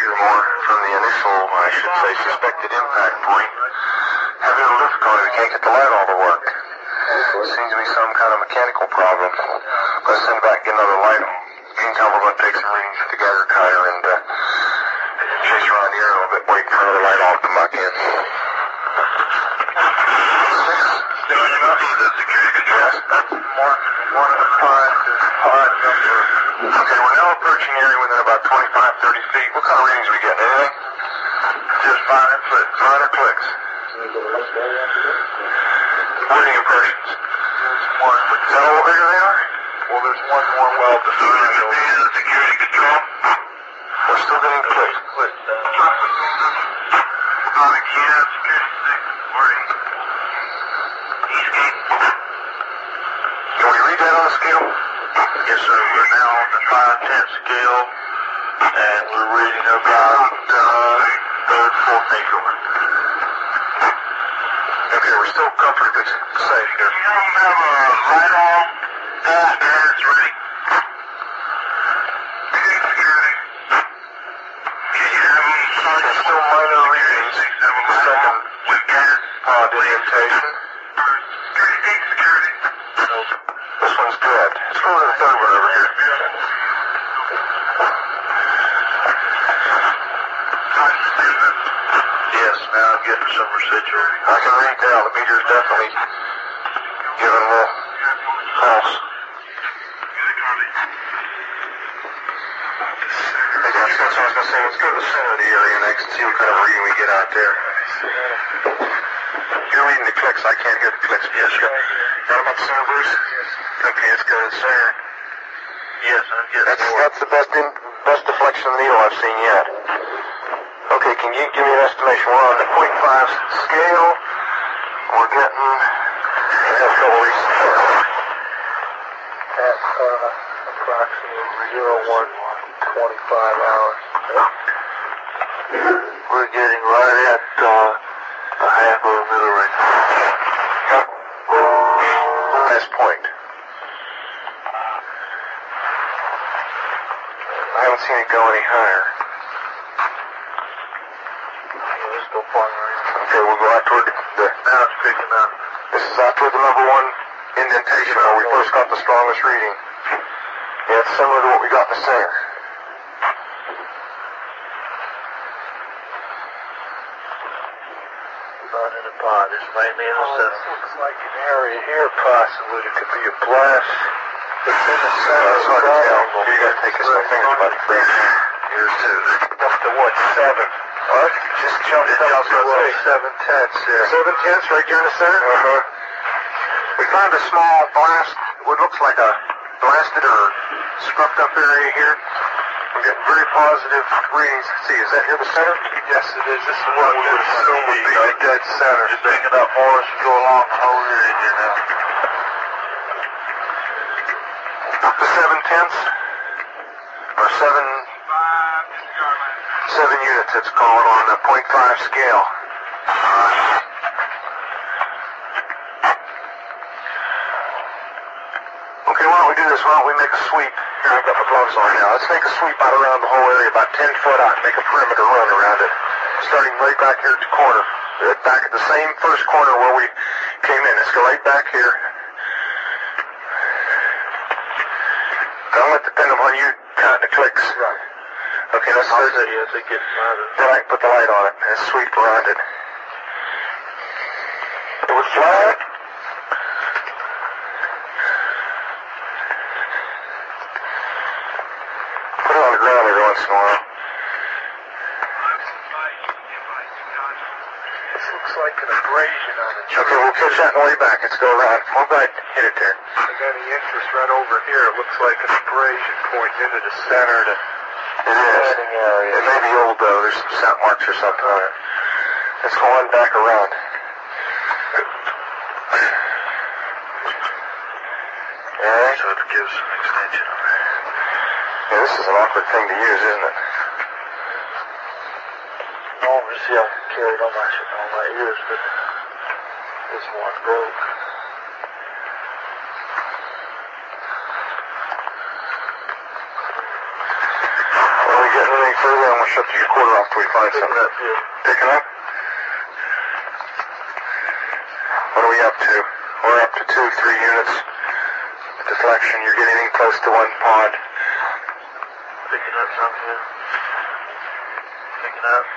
or more from the initial, I should say, suspected impact point. Have a little difficulty. We can't get the light all to work. Seems to be some kind of mechanical problem. Let's send it back and get another light on. Meantime, we're going to take some readings with the Geiger counter and chase around the area a little bit, waiting for another light on to come back in. Okay, we're now approaching the area within about 25-30 feet. What kind of readings are we getting? Anything? Just minor clicks. Minor clicks. Reading impressions. Is that all bigger they are? Well, there's one more well to the security control. We're still getting clicks. Can we read that on the scale? Yes, sir. We're now on the 5/10 scale, and we're reading about third, fourth increment. Okay, we're still comfortably safe here. You don't have a light on? It's ready. Security. Can you have them? There's still minor readings. Second with gas pod indentation. Security. This one's good. Let's go to the third one over here. Yes, now I'm getting some residual. I can read that. The meter's definitely giving a little pulse. Hey, that's what I was going to say. Let's go to the center of the area next and see what kind of reading we get out there. You're reading the clicks. I can't hear the clicks. Yes, sir. Got about the center, Bruce? Yes. Okay, let's go to the center. Yes, I'm getting that's the best deflection of the needle I've seen yet. Okay, can you give me an estimation? We're on the 0.5 scale. We're getting a couple weeks at approximately 01:25 hours. We're getting right at a half of a middle right now. Last point. I haven't seen it go any higher. Okay, we'll go out toward the now it's picking up. This is out toward the number one indentation where we first got the strongest reading. Yeah, it's similar to what we got in the center. Not in a pod, it's mainly in the center. Looks like an area here possibly. It could be a blast. It's in the center. It's hard to tell. You gotta take this my fingers about 3. Here's 2. Up to what, 7? What? Just jumped up to 7/10 there. 7/10 right here in the center? Uh-huh. We found a small blast, what looks like a blasted or scrubbed up area here. We're getting very positive readings. See, is that here the center? Yes, it is. This is what we would assume would be the dead center. Just picking up more as we go along the whole area here now. Up to 7/10 or 7 units, it's called on the 0.5 scale. Okay, why don't we do this? Why don't we make a sweep? Here, I've got my gloves on now. Let's make a sweep out around the whole area, about 10 foot out, make a perimeter run around it. Starting right back here at the corner. Back at the same first corner where we came in. Let's go right back here. Don't let it depend upon you counting the clicks. Right. Okay, let's start it. Then I can put the light on it and sweep around it. It was flat. Put it on the ground every once in a while. This looks like an abrasion on it. Okay, we'll catch that on the way back. Let's go around. We'll go ahead and hit it there. I got any interest right over here. It looks like an abrasion pointing into the center of the... It is. It may be old though. There's some scent marks or something on it. Let's go on back around. Alright. So it gives an extension on it. Yeah, this is an awkward thing to use, isn't it? Obviously I carried on my ears, but this one broke. Are we getting any any further, I'm going to shut the recorder off till we find something. Picking up? What are we up to? We're up to 2, 3 units. Deflection, you're getting in close to one pod. Picking up something. Picking up.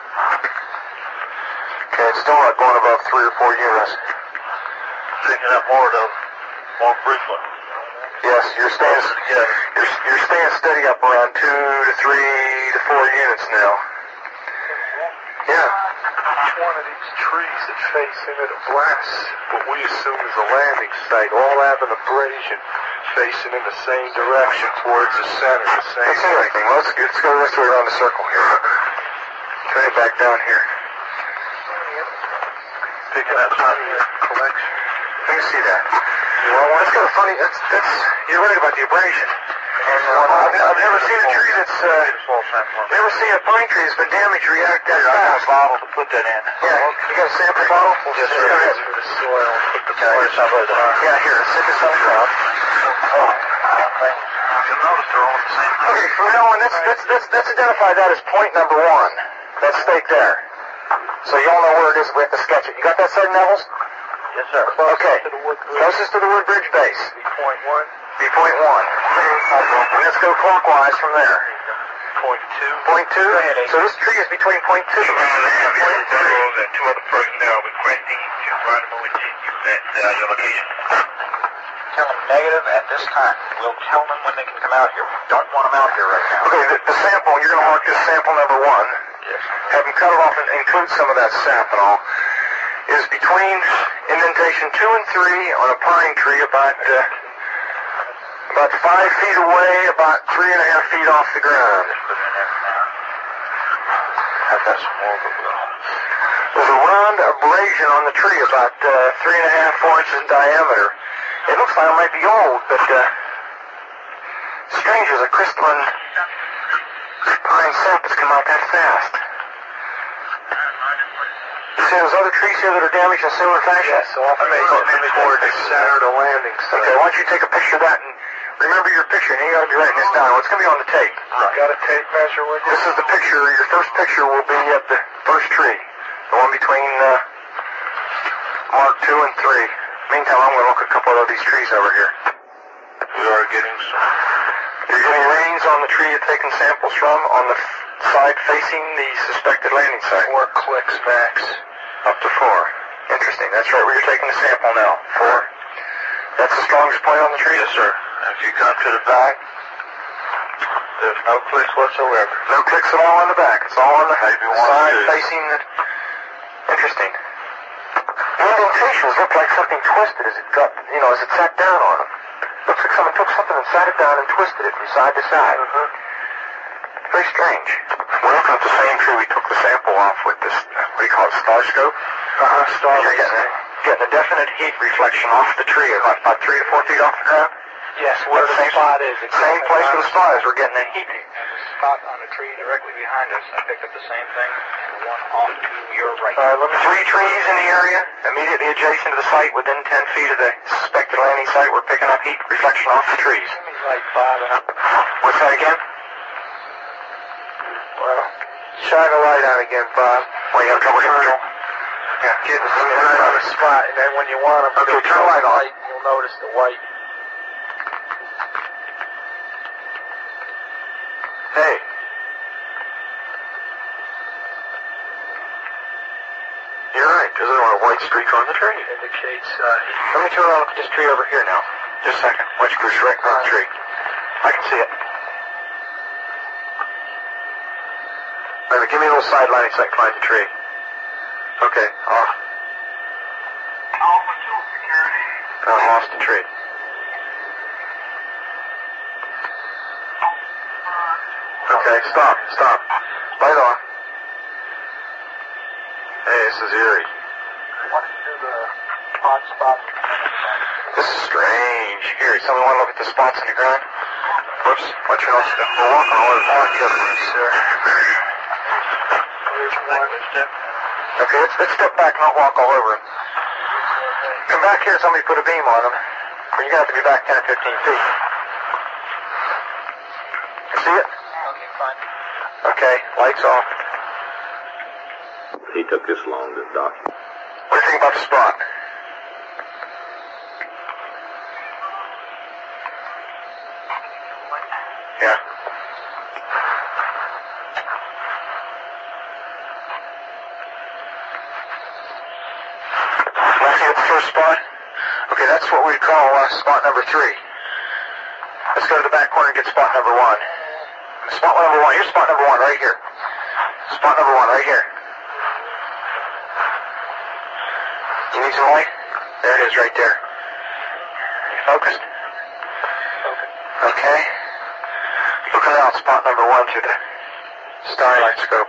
Okay, it's still not going above 3 or 4 units. Picking up more though. More frequent. Yes, you're staying steady up around 2 to 3 to 4 units now. Yeah. Each one of these trees that face into the blast, what we assume is a landing site, all have an abrasion facing in the same direction towards the center. That's everything. Well, let's go the rest of the way around the circle here. Turn it back down here. Picking up some collection. Let me see that. That's kind of funny. You're right about the abrasion. I've never seen a tree that's, never seen a pine tree that's been damaged react that fast. I got a bottle to put that in. Yeah, you got a sample bottle? Yes, sir. Go ahead. For the soil. Put the soil. Yeah, here, sit this up top. You'll notice they're all the same. Okay, from now on, let's identify that as point number 1. That stake there. So you all know where it is if we have to sketch it. You got that, Sergeant Nevels? Yes, sir. Okay. To the wood bridge. Closest to the Woodbridge base. Point 1. Be point 1. And let's go clockwise from there. Point 2. Point 2? So this tree is between point 2. And 2 other personnel requesting to run them over to you at your location. Tell them negative at this time. We'll tell them when they can come out here. We don't want them out here right now. Okay, the sample, you're going to mark this sample number 1. Yes. Have them cut it off and include some of that sap and all. Is between indentation 2 and 3 on a pine tree about 5 feet away, about 3.5 feet off the ground. I've got some more, but There's a round abrasion on the tree about 3.5, 4 inches in diameter. It looks like it might be old, but strange as a crystalline pine sap has come out that fast. You see those other trees here that are damaged in similar fashion? yes, off towards the center of the landing site. Okay, why don't you take a picture of that and remember your picture, and you got to be writing this down. It's going to be on the tape. Right. Got a tape measure with you? This is the picture. Your first picture will be at the first tree, the one between Mark 2 and 3. Meantime, I'm going to look at a couple of these trees over here. We are getting some. You're getting readings on the tree you're taking samples from on the side facing the suspected landing site. 4 clicks max. Up to 4. Interesting. That's right where you're taking the sample now. 4. That's the strongest point on the tree? Yes, sir. If you come to the back, there's no clicks whatsoever. No clicks at all on the back. It's all on the Maybe one side or two. facing the... Interesting. The indentations look like something twisted as it got, as it sat down on them. Looks like someone took something and sat it down and twisted it from side to side. Very strange. We're looking at the same tree we took the sample off with this, what do you call it, star scope? Star You're getting a definite heat reflection off the tree, about 3 to 4 feet off the ground. Yes, where the spot is. Same place where the spot is, we're getting a heat. And the spot on the tree directly behind us, I picked up the same thing, and the one off to your right. 3 trees in the area, immediately adjacent to the site, within 10 feet of the suspected landing site. We're picking up heat reflection off the trees. Right, Bob, and What's that again? Well, shine a light on again, Bob. Well, you have trouble here, Joel? Yeah. Get right on the spot, and then when you want them, Okay, turn the light on. you'll notice the white. Hey. You're right. There's a white streak on the tree. Indicates Let me turn around and look at this tree over here now. Just a second. White streak right on the tree. I can see it. Wait a minute, give me a little side lighting so I can find the tree. Okay, off. Alpha 2 security. I lost the tree. Okay, stop. Light on. Hey, this is eerie. What is the hot spot? This is strange. Here, somebody want to look at the spots in the ground? Whoops, watch your nose. We're walking all over the park together, sir. Okay, let's step back and not walk all over him. Come back here, somebody put a beam on him. You're going to have to be back 10 or 15 feet. You see it? Okay, fine. Okay, lights off. He took this long to document. What do you think about the spot? Yeah. Want to see the first spot? Okay, that's what we call spot number 3. Let's go to the back corner and get spot number 1. Spot number 1. Here's spot number 1 right here. Spot number 1 right here. You need some light? There it is right there. Focused? Okay. Looking out spot number 1 through the starlight scope.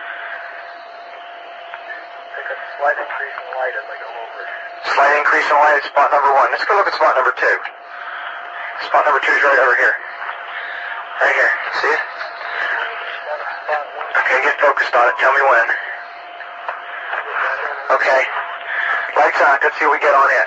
Take a slight increase in light as I go over it. Slight increase in light at spot number 1. Let's go look at spot number 2. Spot number 2 is right over here. Right here. See it? Okay, get focused on it. Tell me when. Okay. Lights on. Let's see what we get on it.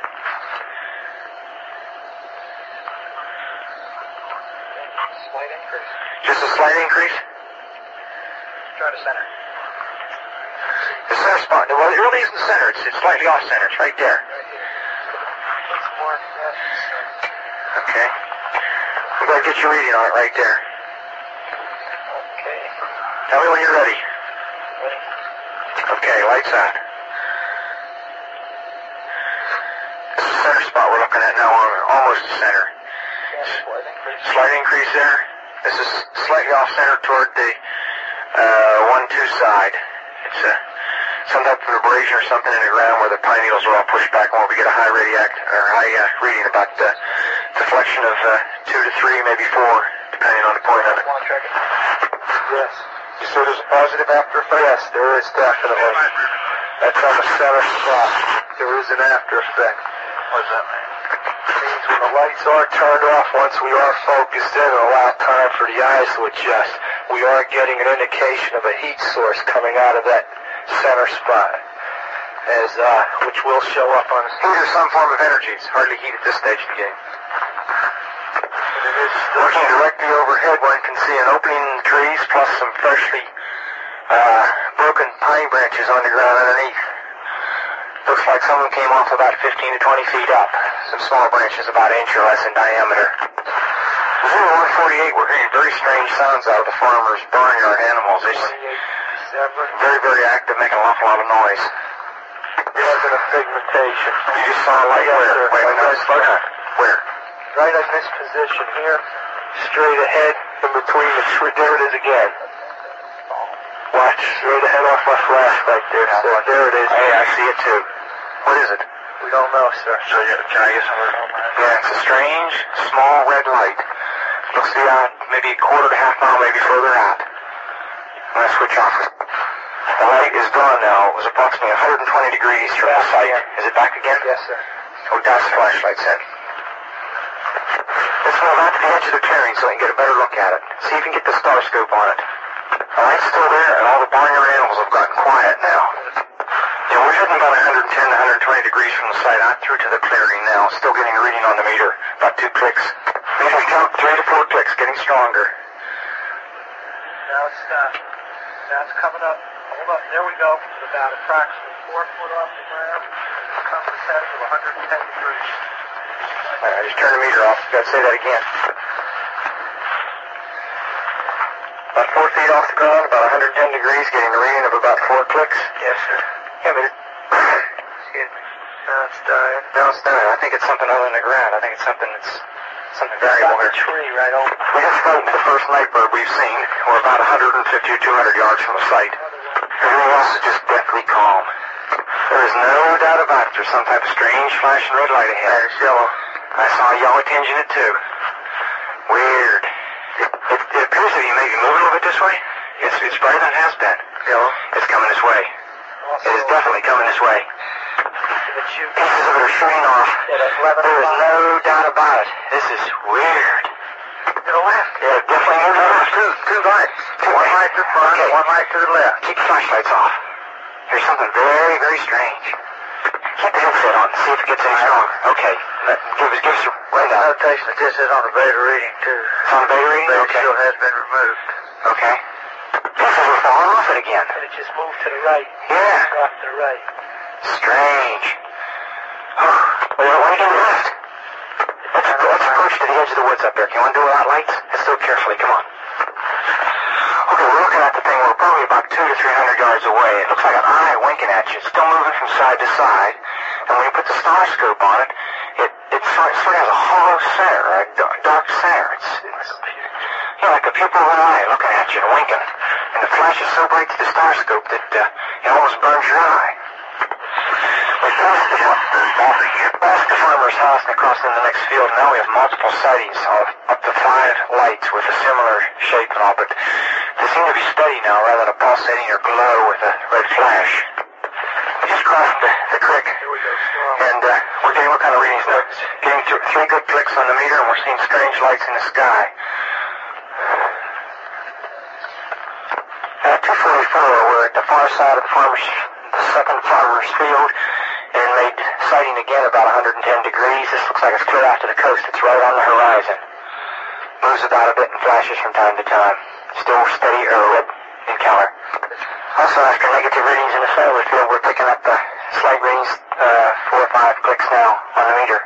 Slight increase. Just a slight increase? Try to center. The center spot. Well, it really isn't center. It's slightly off center. It's right there. Right here. It's more yes. Okay. I'm going to get your reading on it right there. Okay. Tell me when you're ready. Ready? Okay, lights on. This is the center spot we're looking at now. We're almost the center. Yeah, slight increase. Slight increase there. This is slightly off center toward the 1-2 side. It's some type of abrasion or something in the ground where the pine needles are all pushed back, and we get a high reading about deflection of 2 to 3, maybe 4, depending on the point of it. Want to check it? Yes. You said there's a positive after effect? Yes, there is definitely. That's on the center spot. There is an after effect. What does that mean? It means when the lights are turned off, once we are focused in and allow time for the eyes to adjust, we are getting an indication of a heat source coming out of that center spot, which will show up on the Heat is some form of energy. It's hardly heat at this stage of the game. Looking directly overhead, one can see an opening in the trees plus some freshly broken pine branches on the ground underneath. Looks like some of them came off about 15 to 20 feet up. Some small branches about an inch or less in diameter. 0148, we're hearing very strange sounds out of the farmers burning our animals. It's very, very active, making an awful lot of noise. There wasn't a pigmentation. You just saw a light where? Wait, no, slow down. Where? Right in this position here, straight ahead, in between the tree. There it is again. Watch, straight ahead off my flashlight there, sir. There it is. Hey, I see it too. What is it? We don't know, sir. So can I get some of it? Yeah, it's a strange, small red light. Looks to be out maybe a quarter to half mile, maybe further out. I'm going to switch off. The light is gone now. It was approximately 120 degrees from the site. Is it back again? Yes, sir. Oh, that's the flashlight set. Let's move out to the edge of the clearing so we can get a better look at it. See if you can get the star scope on it. The light's still there, and all the barnyard animals have gotten quiet now. Yeah, we're heading about 110 to 120 degrees from the site, out through to the clearing now. Still getting a reading on the meter. About 2 clicks. Maybe we count 3 to 4 clicks, getting stronger. Now it's coming up. Hold up. There we go. It's about approximately 4 foot off the ground. It comes to setting of 110 degrees. All right, I just turned the meter off. Gotta say that again. About 4 feet off the ground, about 110 degrees, getting a reading of about 4 clicks. Yes, sir. Yeah, but Excuse me. Now it's dying. no, it's not. I think it's something other than the ground. I think it's something variable Got here. the tree right over. We just spoke to the first night bird we've seen. We're about 150 or 200 yards from the site. Everything else is just deathly calm. There is no doubt about it. There's some type of strange flashing red light ahead. It's yellow. I saw a yellow tinge in it too. Weird. It appears to be maybe moving a little bit this way. It's brighter than it has been. Yellow. It's coming this way. It is definitely coming this way. Pieces of it are shooting off. There is no doubt about it. This is weird. To the left. Yeah, definitely moving off. Two lights. One light to the front, Okay. one light to the left. Keep the flashlights off. There's something very, very strange. Keep the headset on. See if it gets any stronger. Okay. Give us a rundown. Notation that this is on the beta reading, too. It's on the beta reading? Beta Okay. still has been removed. Okay. off it again. And it just moved to the right. Yeah. Off to the right. Strange. Oh, well, why are you getting left? Let's approach to the edge of the woods up there. Can you undo without lights? Let's do it carefully. Come on. Okay, we're looking at the thing. We're probably about 200 to 300 yards away. It looks like an eye winking at you. It's still moving from side to side. And when you put the star scope on it, it sort of has a hollow center, a dark center. It's like the pupil of an eye looking at you and winking. And the flash is so bright to the star scope that it almost burns your eye. We passed the farmer's house and across in the next field. Now we have multiple sightings of up to 5 lights with a similar shape and all, but they seem to be steady now rather than a pulsating or glow with a red flash. We just crossed the creek, and we're getting what kind of readings now? Getting 3 good clicks on the meter, and we're seeing strange lights in the sky. At 2:44, we're at the far side of the second farmer's field, and made sighting again about 110 degrees. This looks like it's clear out to the coast. It's right on the horizon. Moves about a bit and flashes from time to time. Still steady or red in color. Also, after negative readings in the solar field, we're picking up slight readings, 4 or 5 clicks now on the meter.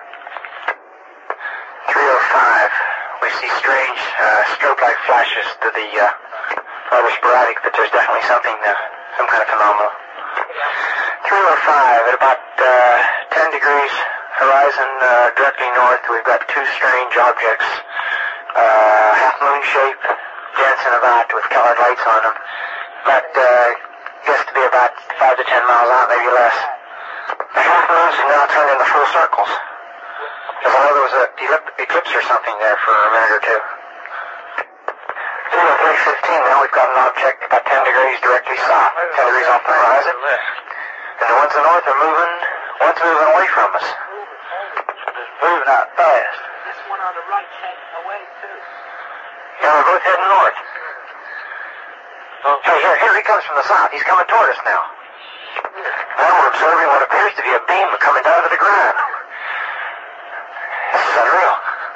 3:05. We see strange strobe-like flashes to the rather sporadic, but there's definitely something, some kind of phenomenon. 3:05 at about 10 degrees horizon directly north. We've got 2 strange objects, half moon shape, dancing about with colored lights on them. But guessed to be about 5 to 10 miles out, maybe less. The half moons have now turned into full circles. As though there was an eclipse or something there for a minute or two. 3:15 now, we've got an object about 10 degrees directly south, 10 degrees off the horizon. And the ones in the north are moving, one's moving away from us. It's moving out fast. This one on the right heading away, too. Yeah, we're both heading north. Hey, here he comes from the south. He's coming toward us now. Now we're observing what appears to be a beam coming down to the ground. This is unreal.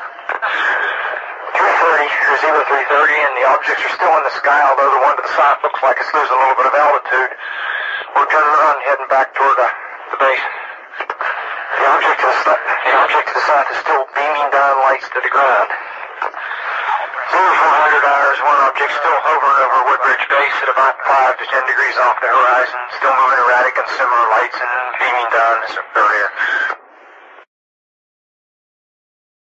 3:30, or 03:30, and the objects are still in the sky, although the one to the south looks like it's losing a little bit of altitude. We're turning around and heading back toward the base. The object to the south is still beaming down lights to the ground. 0400 hours, one object still hovering over Woodbridge Base at about 5 to 10 degrees off the horizon, still moving erratic and similar lights and beaming down as earlier.